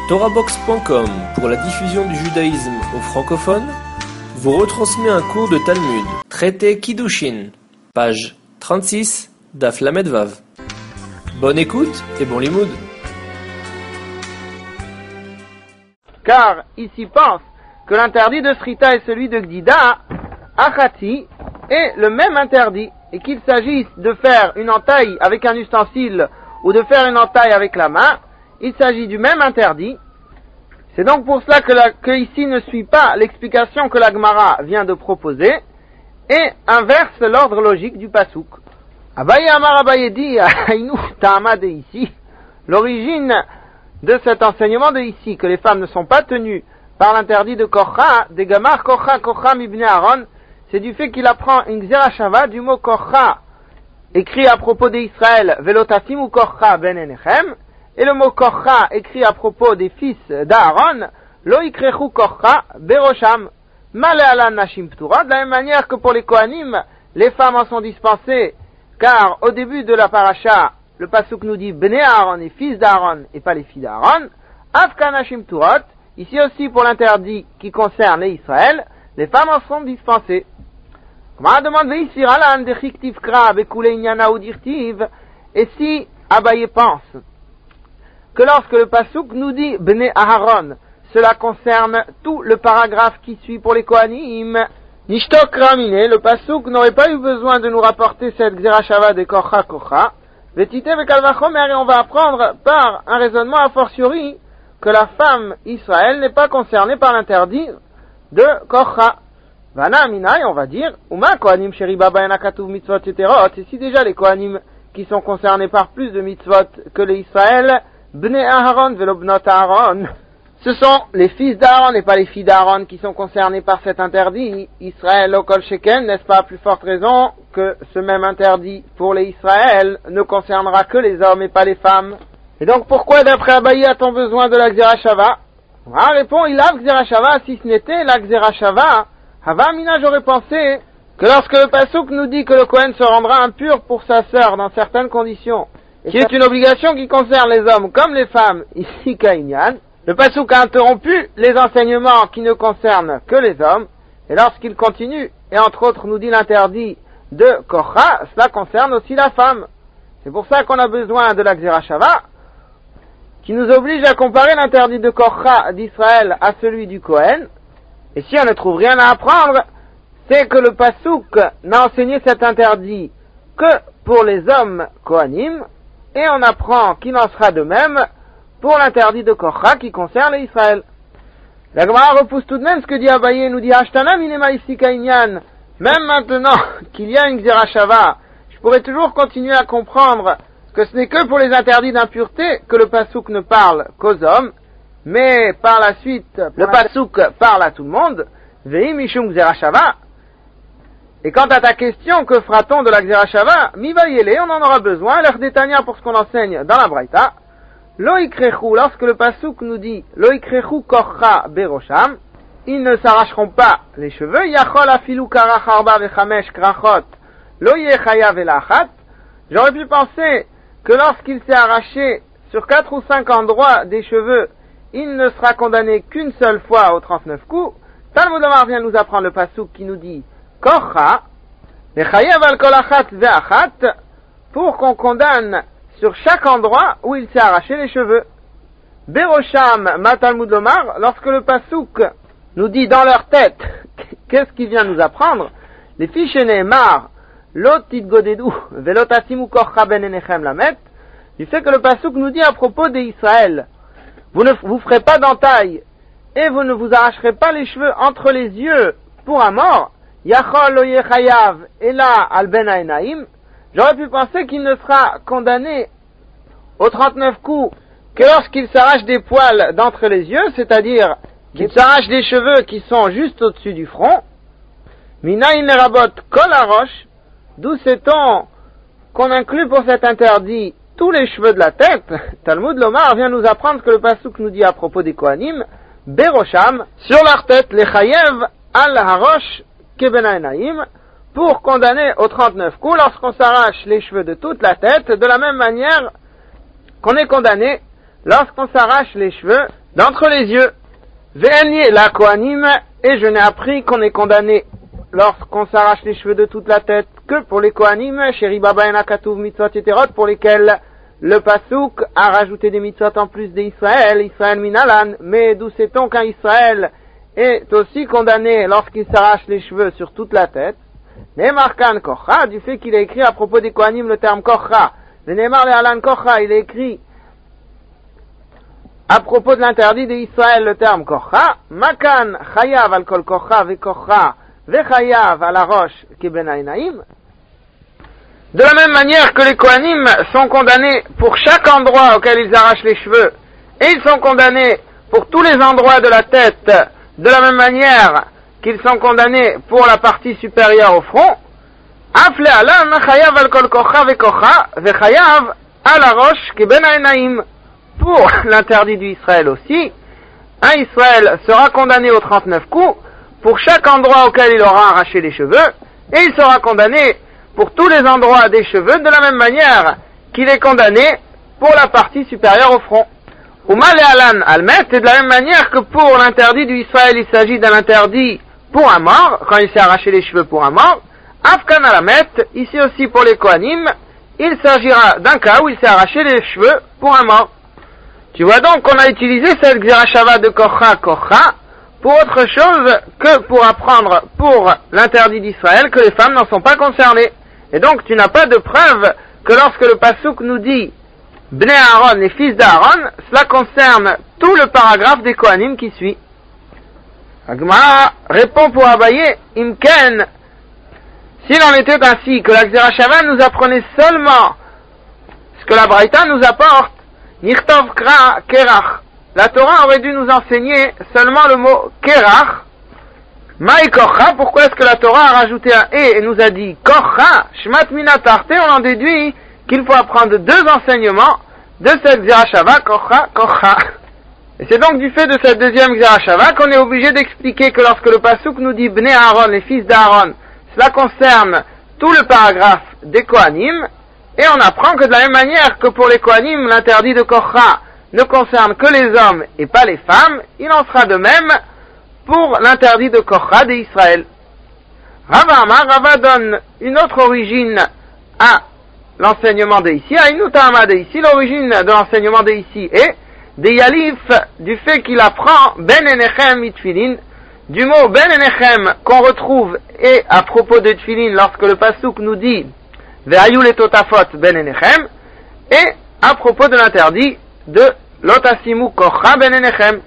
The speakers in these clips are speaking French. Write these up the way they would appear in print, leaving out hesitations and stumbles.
TorahBox.com, pour la diffusion du judaïsme aux francophones, vous retransmet un cours de Talmud, traité Kiddushin, page 36, Daf Lamed Vav. Bonne écoute et bon limoud. Car ici pense que l'interdit de Shrita est celui de Gdida, Achati est le même interdit, et qu'il s'agisse de faire une entaille avec un ustensile ou de faire une entaille avec la main, il s'agit du même interdit. C'est donc pour cela que ici ne suit pas l'explication que la Gemara vient de proposer et inverse l'ordre logique du pasuk. Abaye Amar Abaye dit Aïnou Ta'ama de ici. L'origine de cet enseignement de ici, que les femmes ne sont pas tenues par l'interdit de Korcha, des Gamar Korcha Mibne Aaron, c'est du fait qu'il apprend une Xerashava du mot Korcha, écrit à propos d'Israël, Velotasim ou Korcha ben Enechem, et le mot Korcha écrit à propos des fils d'Aaron, Lo ikrechu Korcha berosham, Male alan nashim ptura, de la même manière que pour les Kohanim, les femmes en sont dispensées, car au début de la paracha, le pasuk nous dit Bnei Aaron, les fils d'Aaron, et pas les filles d'Aaron, Afka nashim pturot, ici aussi pour l'interdit qui concerne les Israël, les femmes en sont dispensées. Comment demande Veisir alan de chiktiv kra bekule inyana ou dirtiv, et si Abaye pense que lorsque le pasuk nous dit Bnei Aaron, cela concerne tout le paragraphe qui suit pour les Kohanim, Nishtok Ramine, le pasuk n'aurait pas eu besoin de nous rapporter cette Xerashava de Korcha Korcha, Vetite Vekalvachomer, et on va apprendre par un raisonnement a fortiori que la femme Israël n'est pas concernée par l'interdit de Korcha. Vana Minai, on va dire, Uma Kohanim Sheriba Bayana Katuv Mitzvot Yeterot, et si déjà les Kohanim qui sont concernés par plus de mitzvot que les Israël, Bnei Aaron velobnot Aaron, ce sont les fils d'Aaron et pas les filles d'Aaron qui sont concernés par cet interdit. Israël au Kol Sheken, n'est-ce pas à plus forte raison que ce même interdit pour les Israël ne concernera que les hommes et pas les femmes. Et donc pourquoi d'après Abaye a-t-on besoin de la Xerashava? Ah, répond, il a Xerashava, si ce n'était la Xerashava, Hava Mina, j'aurais pensé que lorsque le pasuk nous dit que le Kohen se rendra impur pour sa sœur dans certaines conditions, qui est une obligation qui concerne les hommes comme les femmes, ici Kainyan, le pasuk a interrompu les enseignements qui ne concernent que les hommes, et lorsqu'il continue, et entre autres nous dit l'interdit de Korcha, cela concerne aussi la femme. C'est pour ça qu'on a besoin de la Xerashava, qui nous oblige à comparer l'interdit de Korcha d'Israël à celui du Kohen, et si on ne trouve rien à apprendre, c'est que le pasuk n'a enseigné cet interdit que pour les hommes Kohanim, et on apprend qu'il en sera de même pour l'interdit de Korcha qui concerne les Israël. La Gemara repousse tout de même ce que dit Abaye, nous dit Ashtana minema ici kainyan. Même maintenant qu'il y a une Xerashava, je pourrais toujours continuer à comprendre que ce n'est que pour les interdits d'impureté que le pasuk ne parle qu'aux hommes, mais par la suite, le pasuk parle à tout le monde. Vehi mishum Xerashava. Et quant à ta question, que fera-t-on de la Xerashava? Mi vayele, on en aura besoin, l'air d'Etania pour ce qu'on enseigne dans la Braïta. Lo ikrechu, lorsque le pasuk nous dit Lo ikrechu korcha berosham, ils ne s'arracheront pas les cheveux, yachol afilu karach arba vechamesh krachot, lo yechayav velachat. J'aurais pu penser que lorsqu'il s'est arraché sur 4 ou 5 endroits des cheveux, il ne sera condamné qu'une seule fois aux 39 coups. Talmud Omar vient nous apprendre le pasuk qui nous dit Korcha, vechayav al kol achat ve'achat, pour qu'on condamne sur chaque endroit où il s'est arraché les cheveux. Berosham ma Talmud Omar, lorsque le pasuk nous dit dans leur tête, qu'est-ce qu'il vient nous apprendre? Les fiches Nehemar, lot tidgodedu, velotasimu korcha ben enechem lamet, du fait que le pasuk nous dit à propos des Israël, vous ne vous ferez pas d'entaille, et vous ne vous arracherez pas les cheveux entre les yeux pour un mort, yachol lo yechayav ela al ben haenaim. J'aurais pu penser qu'il ne sera condamné aux 39 coups que lorsqu'il s'arrache des poils d'entre les yeux, c'est-à-dire qu'il s'arrache des cheveux qui sont juste au-dessus du front. Minaïn lerabot kol harosh, d'où sait-on qu'on inclut pour cet interdit tous les cheveux de la tête? Talmud Lomar vient nous apprendre que le pasuk nous dit à propos des Kohanim, berosham, sur leur tête, les chayev al harosh keben haenaim, pour condamner aux 39 coups lorsqu'on s'arrache les cheveux de toute la tête, de la même manière qu'on est condamné lorsqu'on s'arrache les cheveux d'entre les yeux. Ve'eni la kohanim, et je n'ai appris qu'on est condamné lorsqu'on s'arrache les cheveux de toute la tête que pour les kohanim, chéri baba ena katuv mitzvot yeterot, pour lesquels le pasouk a rajouté des mitzvot en plus d'Israël, Israël minalan, mais d'où sait-on qu'un Israël est aussi condamné lorsqu'il s'arrache les cheveux sur toute la tête? Nemarkan kocha, du fait qu'il a écrit à propos des kohanim le terme kocha. Le Neymar le Alan kocha, il a écrit à propos de l'interdit d'Israël le terme kocha. Makan chayav al kol kocha ve kocha ve chayav al arosh ki ben ainaim. De la même manière que les kohanim sont condamnés pour chaque endroit auquel ils arrachent les cheveux, et ils sont condamnés pour tous les endroits de la tête, de la même manière qu'ils sont condamnés pour la partie supérieure au front, Afle alam chayav al kol kocha ve kocha ve chayav al arosh ki ben ainaim. Pour l'interdit du Israël aussi, un Israël sera condamné aux 39 coups pour chaque endroit auquel il aura arraché les cheveux, et il sera condamné pour tous les endroits des cheveux de la même manière qu'il est condamné pour la partie supérieure au front. Umal alan almet, et de la même manière que pour l'interdit du Israël, il s'agit d'un interdit pour un mort, quand il s'est arraché les cheveux pour un mort, afkan alamet, ici aussi pour les kohanim, il s'agira d'un cas où il s'est arraché les cheveux pour un mort. Tu vois donc qu'on a utilisé cette Xerashava de Kocha Kocha pour autre chose que pour apprendre pour l'interdit d'Israël que les femmes n'en sont pas concernées. Et donc tu n'as pas de preuve que lorsque le Passouk nous dit Bnei Aaron, les fils d'Aaron, cela concerne tout le paragraphe des Kohanim qui suit. Agma répond pour Abaye, Imken, s'il en était ainsi que la Xerashava nous apprenait seulement ce que la Braïta nous apporte, Nichtov kra kerach. La Torah aurait dû nous enseigner seulement le mot kerach. Maï kocha, pourquoi est-ce que la Torah a rajouté un et nous a dit kocha, shmat minatarte, on en déduit qu'il faut apprendre deux enseignements de cette Xerashava, kocha, kocha. Et c'est donc du fait de cette deuxième Xerashava qu'on est obligé d'expliquer que lorsque le Passouk nous dit Bnei Aaron, les fils d'Aaron, cela concerne tout le paragraphe des Kohanim. Et on apprend que de la même manière que pour les Kohanim, l'interdit de Kocha ne concerne que les hommes et pas les femmes, il en sera de même pour l'interdit de Kocha d'Israël. Rava donne une autre origine à l'enseignement de ici, à Inutama de ici. L'origine de l'enseignement de ici est des Yalif, du fait qu'il apprend Ben Enechem Itfilin, du mot Ben Enechem qu'on retrouve et à propos de Tfilin lorsque le Passouk nous dit Ve'ayu le totafot ben enechem, et à propos de l'interdit de l'otasimu kocha ben enechem.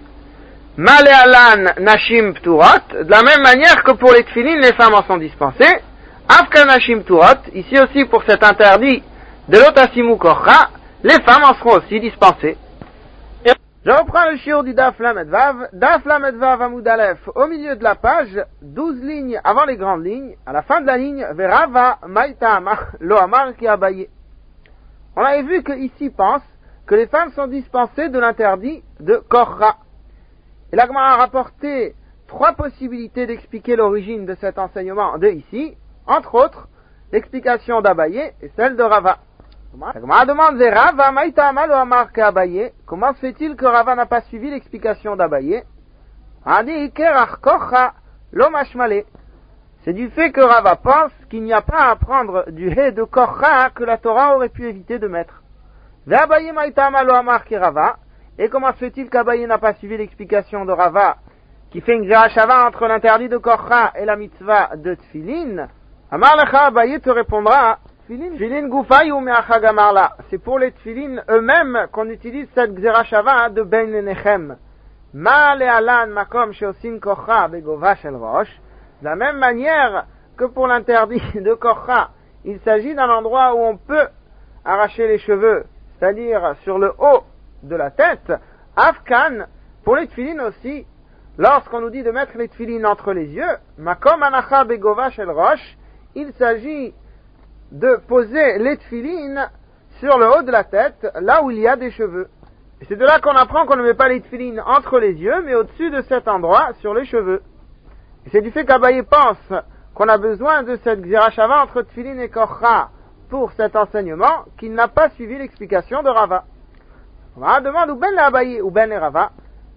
Malealan nashim pturot, de la même manière que pour les tfilin, les femmes en sont dispensées. Afka nashim pturot, ici aussi pour cet interdit de l'otasimu kocha, les femmes en seront aussi dispensées. Je reprends le shiur du Daf Lamed Vav Amud Aleph, au milieu de la page, 12 lignes avant les grandes lignes, à la fin de la ligne, Verava Maïtama Lo Amar Ki Abaye. On avait vu que ici pense que les femmes sont dispensées de l'interdit de Korra. Et la Gemara a rapporté 3 possibilités d'expliquer l'origine de cet enseignement de ici, entre autres, l'explication d'Abaye et celle de Rava. La Gemara demande Rava Maïtama Lo Amar Ki Abaye. Comment se fait-il que Rava n'a pas suivi l'explication d'Abaye? Adi Kerach Kocha Lo Mashmale. C'est du fait que Rava pense qu'il n'y a pas à apprendre du He de Kocha que la Torah aurait pu éviter de mettre. Ve'Abaye Maïtama Lo Amar Ki Rava. Et comment se fait-il qu'Abaye n'a pas suivi l'explication de Rava qui fait une Xerashava entre l'interdit de Kocha et la mitzvah de Tfilin? Amar Lecha, Abaye te répondra Tfilin Gufay ou Me'achag Amarla. C'est pour les Tfilin eux-mêmes qu'on utilise cette Xerashava de Ben Enechem. Ma le'alan makom sheosin kocha begova shel rosh. De la même manière que pour l'interdit de kocha, il s'agit d'un endroit où on peut arracher les cheveux, c'est-à-dire sur le haut de la tête. Afkan, pour les Tfilin aussi, lorsqu'on nous dit de mettre les Tfilin entre les yeux, makom anacha begova shel rosh, il s'agit de poser les tfilines sur le haut de la tête, là où il y a des cheveux. Et c'est de là qu'on apprend qu'on ne met pas les tfilines entre les yeux, mais au-dessus de cet endroit, sur les cheveux. Et c'est du fait qu'Abaye pense qu'on a besoin de cette Xerashava entre tfilin et korcha pour cet enseignement, qu'il n'a pas suivi l'explication de Rava. On demande ou ben Abaye ou ben Rava.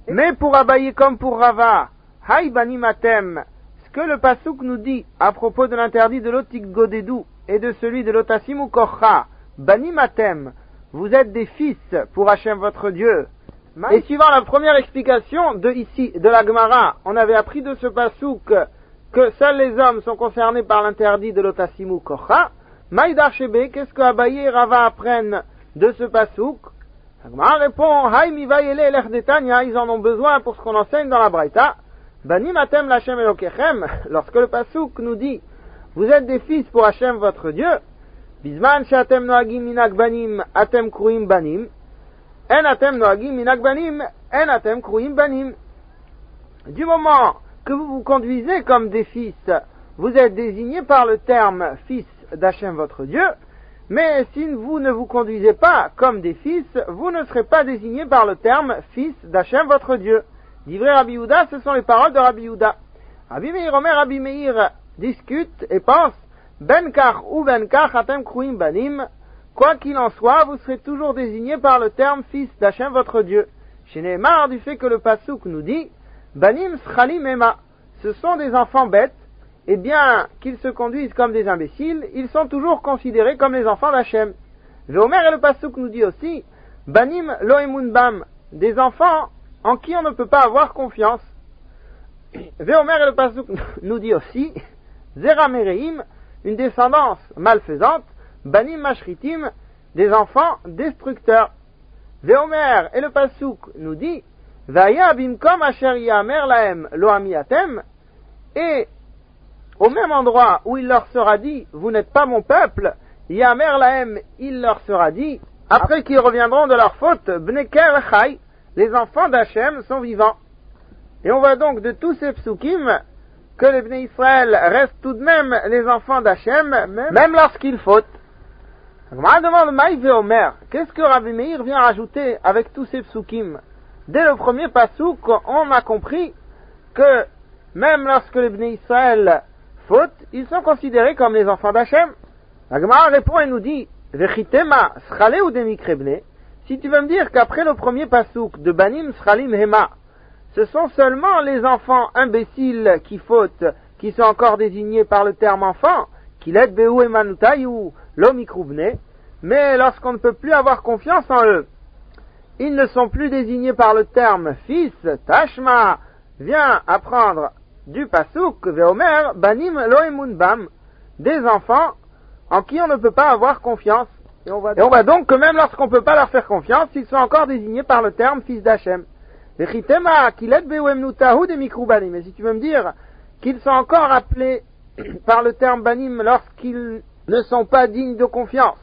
Mais pour Abaye comme pour Rava, Haï banim atem, ce que le Pasuk nous dit à propos de l'interdit de l'otik godedou et de celui de l'otasimu korcha, banim atem, vous êtes des fils pour Hachem votre Dieu. Et suivant la première explication de la Gemara, on avait appris de ce Pasuk que seuls les hommes sont concernés par l'interdit de l'otasimu korcha. Maïdar Shebe, qu'est-ce que Abaye et Rava apprennent de ce Pasuk? La Gemara répond, Haï mivayele elech detanya, ils en ont besoin pour ce qu'on enseigne dans la Braïta. Banim atem l'Hachem Elokechem, lorsque le Pasuk nous dit, vous êtes des fils pour Hachem votre Dieu, Bizman she'atem noagim minak banim, atem kruim banim, en atem noagim minak banim, en atem kruim banim. Du moment que vous vous conduisez comme des fils, vous êtes désignés par le terme fils d'Hachem votre Dieu, mais si vous ne vous conduisez pas comme des fils, vous ne serez pas désignés par le terme fils d'Hachem votre Dieu. Divrei Rabbi Yehuda, ce sont les paroles de Rabbi Yehuda. Rabbi Meir Omer, Rabbi Meir discute et pense, ben kach ou ben kach atem kruim banim, quoi qu'il en soit, vous serez toujours désignés par le terme fils d'Hachem votre Dieu. Chez Nehemar, du fait que le Pasuk nous dit, banim schalim ema, ce sont des enfants bêtes, et bien qu'ils se conduisent comme des imbéciles, ils sont toujours considérés comme les enfants d'Hachem. Veomer et le Pasuk nous dit aussi, banim lo emun bam, des enfants en qui on ne peut pas avoir confiance. Veomer et le Pasuk nous dit aussi, zera mereim, une descendance malfaisante, banim mashritim, des enfants destructeurs. Veomer et le Pasuk nous dit, vaya bimkom asher yamer lahem lo amiatem, et au même endroit où il leur sera dit, vous n'êtes pas mon peuple, yamer lahem, il leur sera dit, après qu'ils reviendront de leur faute, bneker chai, les enfants d'Hachem sont vivants. Et on voit donc de tous ces psukim que les Bnei Israël restent tout de même les enfants d'Hachem, même lorsqu'ils fautent. Je me demande Maï Veomer, qu'est-ce que Rabbi Meir vient rajouter avec tous ces psukim? Dès le premier pasuk, on a compris que même lorsque les Bnei Israël fautent, ils sont considérés comme les enfants d'Hachem. La Gemara répond et nous dit, Vechitema schale ou demikrebne, si tu veux me dire qu'après le premier pasuk de Banim Schalim Hema, ce sont seulement les enfants imbéciles qui fautent, qui sont encore désignés par le terme enfant, Kilet Behu Emanutayu Lomikrubne, mais lorsqu'on ne peut plus avoir confiance en eux, ils ne sont plus désignés par le terme fils, Tashma, vient apprendre du pasuk, Veomer, Banim Loemun Bam, des enfants en qui on ne peut pas avoir confiance. Et on voit donc que même lorsqu'on ne peut pas leur faire confiance, ils sont encore désignés par le terme fils d'Hachem. Mais si tu veux me dire qu'ils sont encore appelés par le terme banim lorsqu'ils ne sont pas dignes de confiance,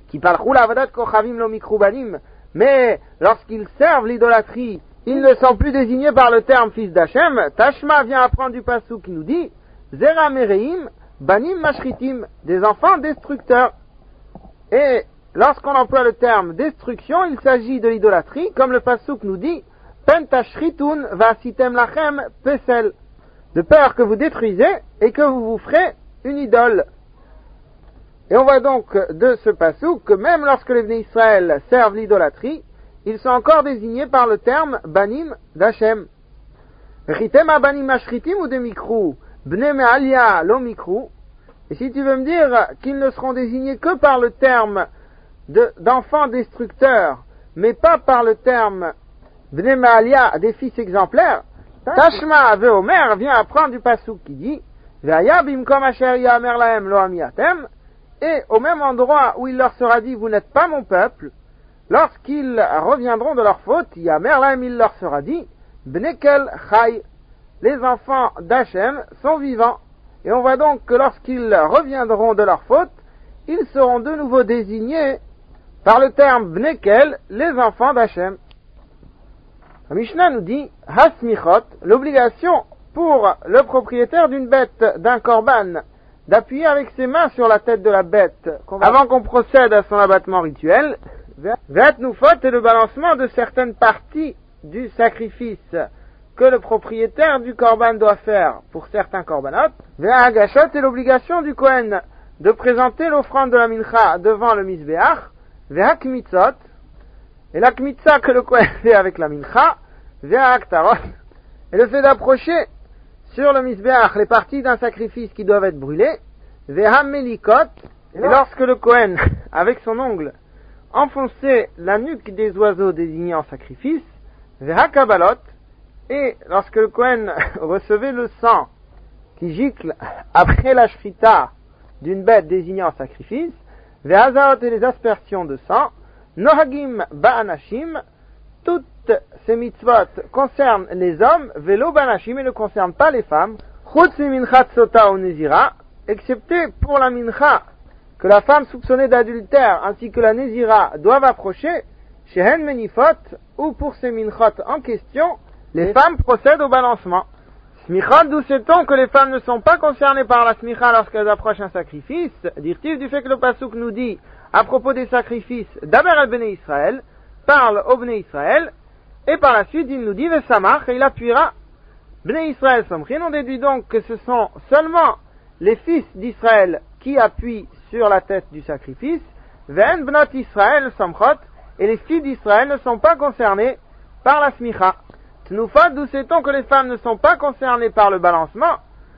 mais lorsqu'ils servent l'idolâtrie, ils ne sont plus désignés par le terme fils d'Hachem, Tashma vient apprendre du pasuk qui nous dit, Zera Mereim, Banim Mashritim, des enfants destructeurs. Et lorsqu'on emploie le terme destruction, il s'agit de l'idolâtrie, comme le pasuk nous dit, Pentashritun vasitem lachem pesel, de peur que vous détruisez et que vous vous ferez une idole. Et on voit donc de ce pasuk que même lorsque les Bnei Israël servent l'idolâtrie, ils sont encore désignés par le terme banim d'Hachem. Vechitema banim mashritim ou de mikru, bne me'alia lo mikru. Et si tu veux me dire qu'ils ne seront désignés que par le terme d'enfants destructeurs, mais pas par le terme bne me'alia des fils exemplaires, Tashma ve'omer vient apprendre du pasuk qui dit, ve'aya bimkom asher yamer lahem lo amiatem, et au même endroit où il leur sera dit, vous n'êtes pas mon peuple, lorsqu'ils reviendront de leur faute, yamer lahem, il leur sera dit, bnekel chai, les enfants d'Hachem sont vivants. Et on voit donc que lorsqu'ils reviendront de leur faute, ils seront de nouveau désignés par le terme bnekel, les enfants d'Hachem. La Mishnah nous dit, hasmichot, l'obligation pour le propriétaire d'une bête, d'un korban, d'appuyer avec ses mains sur la tête de la bête, avant qu'on procède à son abattement rituel, vet noufot est le balancement de certaines parties du sacrifice que le propriétaire du korban doit faire pour certains korbanot. Ve'ha agashot est l'obligation du Kohen de présenter l'offrande de la mincha devant le misbeach. Ve'ha kmitzot, et la kmitza que le Kohen fait avec la mincha. ve'aktarot, et le fait d'approcher sur le misbeach les parties d'un sacrifice qui doivent être brûlées, ve'hamelikot, et lorsque le Kohen, avec son ongle, enfonçait la nuque des oiseaux désignés en sacrifice, ve'hakabalot, et lorsque le Kohen recevait le sang qui gicle après la shrita d'une bête désignée en sacrifice, ve'hazaot, et les aspersions de sang, nohagim ba'anashim, toutes ces mitzvot concernent les hommes, velo ba'anashim, et ne concernent pas les femmes, chutz minchat sota ou nezira, excepté pour la mincha, que la femme soupçonnée d'adultère ainsi que la nézira doivent approcher, shehen menifot, ou pour ces minchot en question, les femmes procèdent au balancement. Smicha, d'où sait-on que les femmes ne sont pas concernées par la smicha lorsqu'elles approchent un sacrifice, dire-t-il du fait que le pasuk nous dit, à propos des sacrifices, d'Aber al Bnei Israël, parle au Bnei Israël, et par la suite il nous dit, Vesamach, et il appuiera. Bnei Israël Somchin, on déduit donc que ce sont seulement les fils d'Israël qui appuient sur la tête du sacrifice, Ven Bnot Israël Somchot, et les filles d'Israël ne sont pas concernées par la smicha. Tnufat, d'où sait-on que les femmes ne sont pas concernées par le balancement?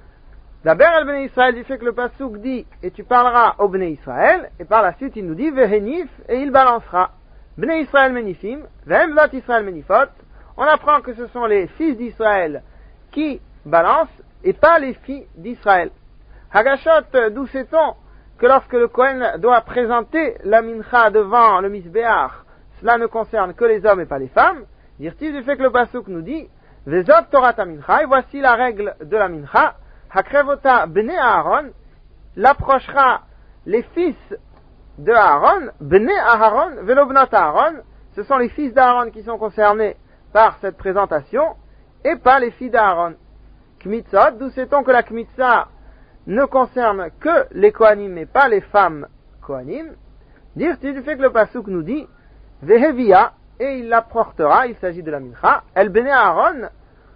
D'Aber el Bnei Israël, du fait que le pasuk dit, et tu parleras au Bnei Israël, et par la suite il nous dit, Vehenif, et il balancera. Bnei Israël menifim, Vehem Bnot Israël menifot, on apprend que ce sont les fils d'Israël qui balancent, et pas les filles d'Israël. Hagashot, d'où sait-on que lorsque le Kohen doit présenter la mincha devant le misbeach, cela ne concerne que les hommes et pas les femmes, dire-t-il du fait que le pasuk nous dit, Vezot Torah mincha, et voici la règle de la mincha, Hakrevota bnei Aaron, l'approchera les fils de Aaron, bnei Aaron, velobnot Aaron, ce sont les fils d'Aaron qui sont concernés par cette présentation, et pas les filles d'Aaron. Kmitzot, d'où sait-on que la kmitza ne concerne que les Kohanim, mais pas les femmes Kohanim, dire-t-il du fait que le pasuk nous dit, Vehevia, et il l'apportera, il s'agit de la mincha, el bnei Aaron,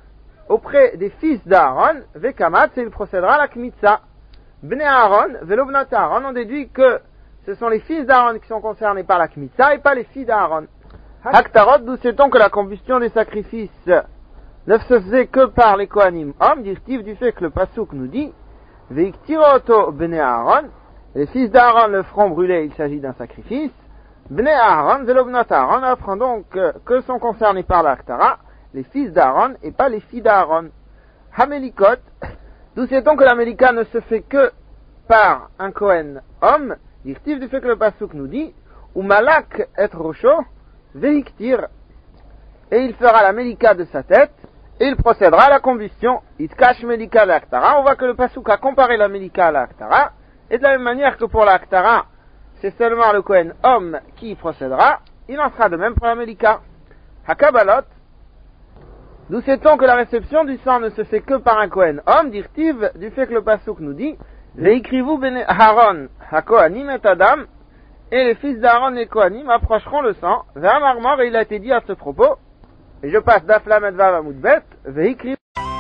auprès des fils d'Aaron, vekamat, et il procédera à la kmitza. Bnei Aaron, velobnot Aaron, on déduit que ce sont les fils d'Aaron qui sont concernés par la kmitza et pas les filles d'Aaron. Haktarot, d'où sait-on que la combustion des sacrifices ne se faisait que par les Kohanim hommes, dire-t-il du fait que le pasuk nous dit, veiktiroto bnei Aaron, les fils d'Aaron le feront brûler, il s'agit d'un sacrifice. Bnei Aaron, velobnot Aaron, apprend donc que sont concernés par l'Aktara les fils d'Aaron et pas les filles d'Aaron. Hamelikot, d'où sait-on que la Melika ne se fait que par un Kohen homme, dire-t-il du fait que le pasuk nous dit, ou malak et rocho, veiktir, et il fera la Melika de sa tête, et il procédera à la combustion. Itkash Melika l'Aktara, on voit que le pasuk a comparé la Melika à l'Aktara, et de la même manière que pour l'Aktara, c'est seulement le Kohen homme qui procédera, il en sera de même pour la Melika. Hakabalot, d'où sait-on que la réception du sang ne se fait que par un Kohen homme, dire-t-il du fait que le pasuk nous dit, Veikrivu bene Aaron, ha-Kohanim et Adam, et les fils d'Aaron et Kohanim approcheront le sang, Ve'amarmor, et il a été dit à ce propos, et je passe d'Aflam et Vav à Moudbet, Veikrivu.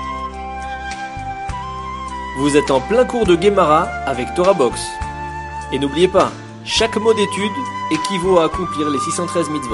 Vous êtes en plein cours de Gemara avec Torah Box. Et n'oubliez pas, chaque mot d'étude équivaut à accomplir les 613 mitzvot.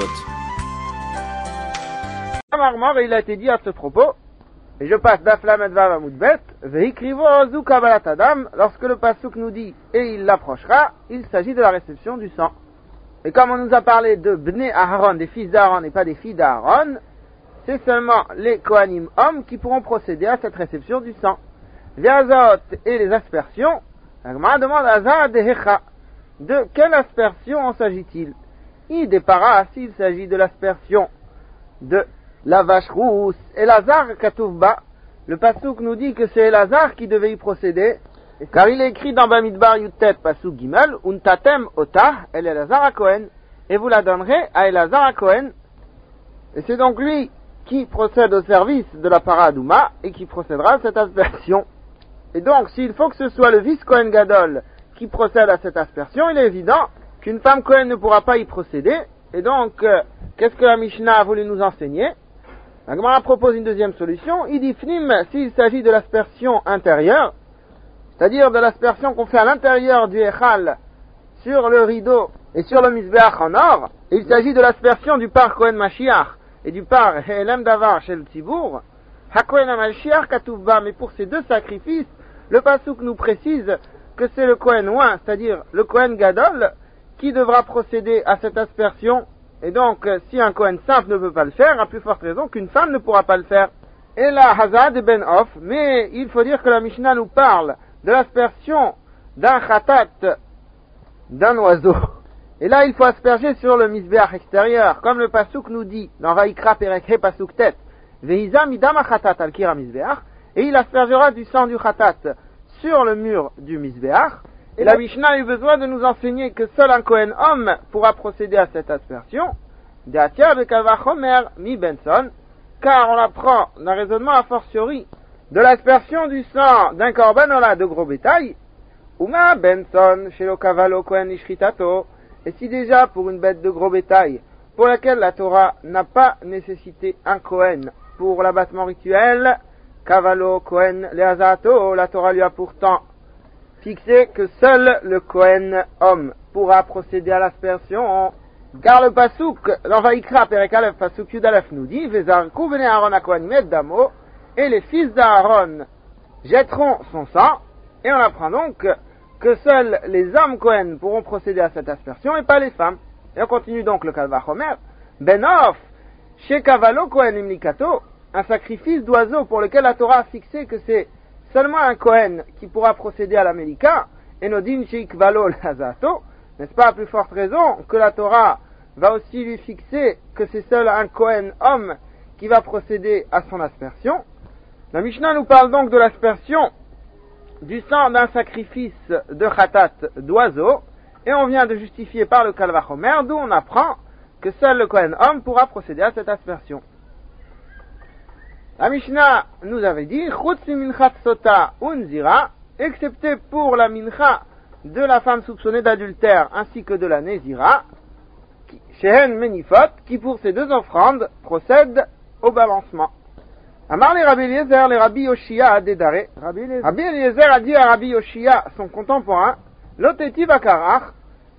Et il a été dit à ce propos, et je passe d'Aflam et Vav à Moudbet, Veikrivu ozu kabbalat Adam, lorsque le pasuk nous dit, et il l'approchera, il s'agit de la réception du sang. Et comme on nous a parlé de Bnei Aaron, des fils d'Aaron et pas des filles d'Aaron, c'est seulement les Kohanim hommes qui pourront procéder à cette réception du sang. Viazot et les aspersions, la Gemara demande Azar dehecha, de quelle aspersion en s'agit-il? Idepara, s'il s'agit de l'aspersion de la vache rousse, Elazar Katouvba, le pasuk nous dit que c'est Elazar qui devait y procéder, car il est écrit dans Bamidbar Yutet pasuk Gimel, Untatem Otah, El Elazar à Kohen, et vous la donnerez à Elazar à Kohen. Et c'est donc lui qui procède au service de la Paradouma et qui procédera à cette aspersion. Et donc, s'il faut que ce soit le vice Kohen Gadol qui procède à cette aspersion, il est évident qu'une femme Kohen ne pourra pas y procéder. Et donc, qu'est-ce que la Mishnah a voulu nous enseigner? La Gemara propose une deuxième solution. Il dit fnim s'il s'agit de l'aspersion intérieure, c'est-à-dire de l'aspersion qu'on fait à l'intérieur du Echal, sur le rideau et sur le Mizbeach en or. Il s'agit de l'aspersion du par Kohen Mashiach. et du par Helem Davar chez le Tzibour, Hakohen HaMashiach Katuvba, mais pour ces deux sacrifices, le Pasuk nous précise que c'est le Kohen Ouin, c'est-à-dire le Kohen Gadol, qui devra procéder à cette aspersion. Et donc, si un Kohen simple ne peut pas le faire, à plus forte raison qu'une femme ne pourra pas le faire. Et là, Hazad et Ben Off, mais il faut dire que la Mishnah nous parle de l'aspersion d'un khatat, d'un oiseau. Et là, il faut asperger sur le misbeach extérieur, comme le Pasuk nous dit dans Vaikra Perek He Pasuk Tet, Vehiza midam khatat al kira misbeach, et il aspergera du sang du khatat sur le mur du misbeach. Et la Mishnah a eu besoin de nous enseigner que seul un Kohen homme pourra procéder à cette aspersion, Deatia bekalva chomer mi benson, car on apprend d'un raisonnement a fortiori de l'aspersion du sang d'un korbanola de gros bétail, Uma benson shelo kavalo Kohen ishritato, et si déjà pour une bête de gros bétail, pour laquelle la Torah n'a pas nécessité un Kohen pour l'abattement rituel, Kavalo Kohen leazato, la Torah lui a pourtant fixé que seul le Kohen homme pourra procéder à l'aspersion, car le Pasuk, dans Vaikra Perek Aleph Pasuk Yud Aleph nous dit, Vezarku bnei Aaron HaKohanim et damo, et les fils d'Aaron jetteront son sang, et on apprend donc que seuls les hommes Kohen pourront procéder à cette aspersion et pas les femmes. Et on continue donc le Kal Vachomer. Benof, chez Kavalo Kohen Imlikato, un sacrifice d'oiseau pour lequel la Torah a fixé que c'est seulement un Kohen qui pourra procéder à la Melika, et Nodin chez Ikvalo Lazato, n'est-ce pas à plus forte raison que la Torah va aussi lui fixer que c'est seul un Kohen homme qui va procéder à son aspersion. La Mishnah nous parle donc de l'aspersion du sang d'un sacrifice de khatat d'oiseau, et on vient de justifier par le Kal Vachomer, d'où on apprend que seul le Kohen homme pourra procéder à cette aspersion. La Mishnah nous avait dit, Chutz minchat sota unzira, excepté pour la mincha de la femme soupçonnée d'adultère ainsi que de la nézira, shehen menifot, qui pour ces deux offrandes procède au balancement. Amar les Rabbi Eliezer, les Rabbi Yoshia a dédaré. Rabbi Eliezer a dit à Rabbi Yoshia, son contemporain, Loteti bakarach,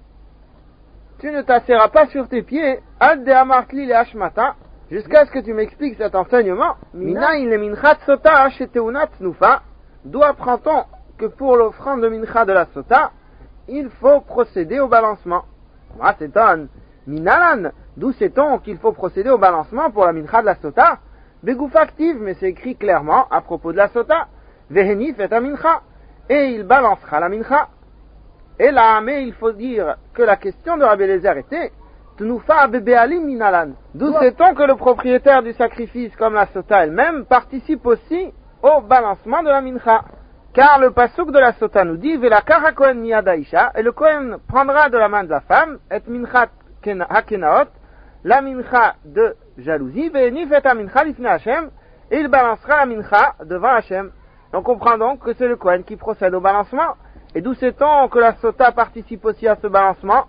tu ne t'asseras pas sur tes pieds, ad de amartli le hashmata, jusqu'à ce que tu m'expliques cet enseignement. Mina il est minchat sota sheteunat nufa, d'où apprend-on que pour l'offrande de mincha de la sota, il faut procéder au balancement. Moi c'est on. Minalan, d'où sait-on qu'il faut procéder au balancement pour la mincha de la sota? Begouf active, mais c'est écrit clairement à propos de la sota. Veheni fait un mincha, et il balancera la mincha. Et là, mais il faut dire que la question de Rabbi Eliezer était Tnufa bebealim minalan. D'où sait-on que le propriétaire du sacrifice, comme la sota elle-même, participe aussi au balancement de la mincha? Car le pasuk de la sota nous dit Velakar hakohen miyadaisha, et le kohen prendra de la main de la femme, et minchat hakenaot, la mincha de jalousie, ve'enif et mincha lifnei Hashem, et il balancera la mincha devant Hashem. On comprend donc que c'est le kohen qui procède au balancement. Et d'où sait-on que la sota participe aussi à ce balancement?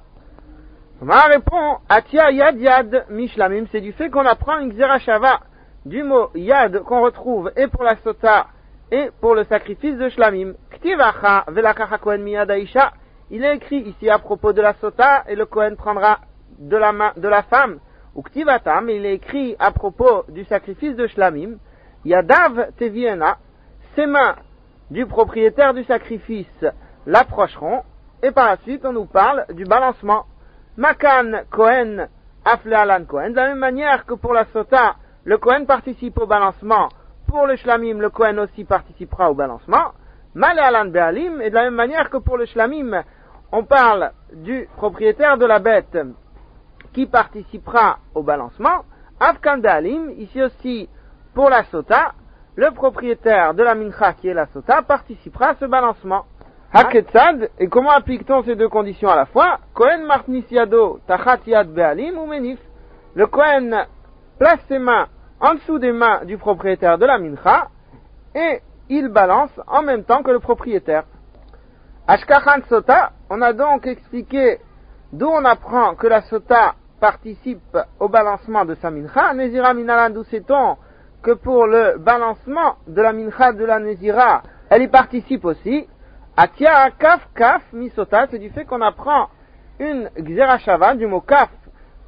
Ma répond, Atia yad yad mishlamim, c'est du fait qu'on apprend une xerashava du mot yad qu'on retrouve et pour la sota et pour le sacrifice de shlamim. Ktivacha velakach hakohen miyad haisha, il est écrit ici à propos de la sota et le kohen prendra de la main de la femme. Ou ktivatam, il est écrit à propos du sacrifice de shlamim. Yadav teviena, ses mains du propriétaire du sacrifice l'approcheront, et par la suite on nous parle du balancement. Makan Kohen Afle Alan Kohen, de la même manière que pour la sota, le Kohen participe au balancement, pour le shlamim, le Kohen aussi participera au balancement. Male Alan Bealim, et de la même manière que pour le shlamim, on parle du propriétaire de la bête qui participera au balancement. Afkan Bealim, ici aussi pour la sota, le propriétaire de la mincha qui est la sota participera à ce balancement. Haketzad, et comment applique-t-on ces deux conditions à la fois? Kohen martnis yado tachat yad bealim ou menif. Le Kohen place ses mains en dessous des mains du propriétaire de la mincha et il balance en même temps que le propriétaire. Ashkachan sota, on a donc expliqué d'où on apprend que la sota participe au balancement de sa mincha. Nezira minalan, d'où sait-on que pour le balancement de la mincha de la Nézira, elle y participe aussi. Atia kaf kaf misota, c'est du fait qu'on apprend une xerashava du mot kaf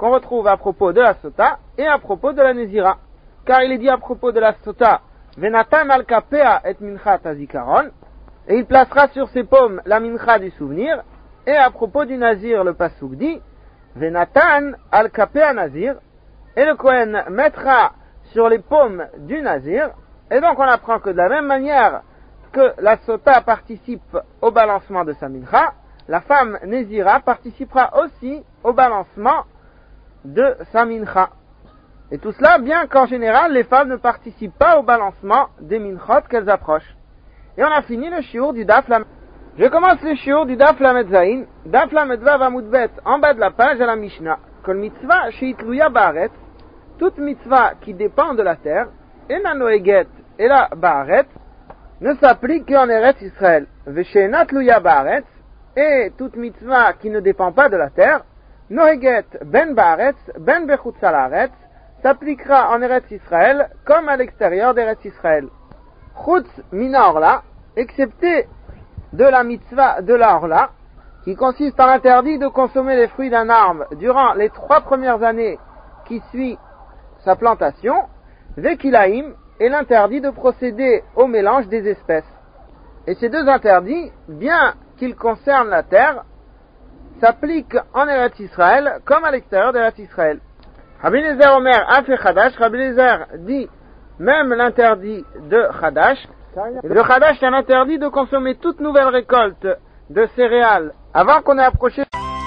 qu'on retrouve à propos de la sota et à propos de la nézira. Car il est dit à propos de la sota, Venatan al kapea et minchat azikaron, et il placera sur ses paumes la mincha du souvenir, et à propos du nazir, le pasuk dit, Venatan al kapea nazir, et le Kohen mettra sur les paumes du nazir, et donc on apprend que de la même manière que la sota participe au balancement de sa mincha, la femme nézira participera aussi au balancement de sa mincha. Et tout cela, bien qu'en général, les femmes ne participent pas au balancement des minchot qu'elles approchent. Et on a fini le shiur du Daf Lamed. Je commence le shiur du Daf Lamed Zayin, Daf Lamed Vav Amud Bet, en bas de la page à la Mishnah. Kol mitzvah sheitluya baaretz, toute mitzvah qui dépend de la terre, ena noeget et la baaretz, ne s'applique qu'en Eretz Israël. Veshe'ena tluya baaretz, et toute mitzvah qui ne dépend pas de la terre, noeget ben baaretz, ben bechutz haaretz, s'appliquera en Eretz Israël comme à l'extérieur d'Eretz Israël. Chutz mina orla, excepté de la mitzvah de la orla, qui consiste en l'interdit de consommer les fruits d'un arbre durant les 3 premières années qui suivent sa plantation, vekilaim, et l'interdit de procéder au mélange des espèces. Et ces deux interdits, bien qu'ils concernent la terre, s'appliquent en Eretz Israël comme à l'extérieur d'Eretz Israël. Rabbi Eliezer Omer Afe Chadash, Rabbi Eliezer dit même l'interdit de Chadash. Le Chadash est un interdit de consommer toute nouvelle récolte de céréales avant qu'on ait approché.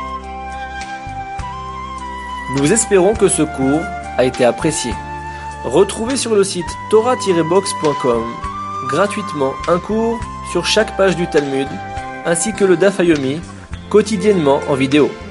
Nous espérons que ce cours a été apprécié. Retrouvez sur le site torah-box.com gratuitement un cours sur chaque page du Talmud ainsi que le Daf Yomi quotidiennement en vidéo.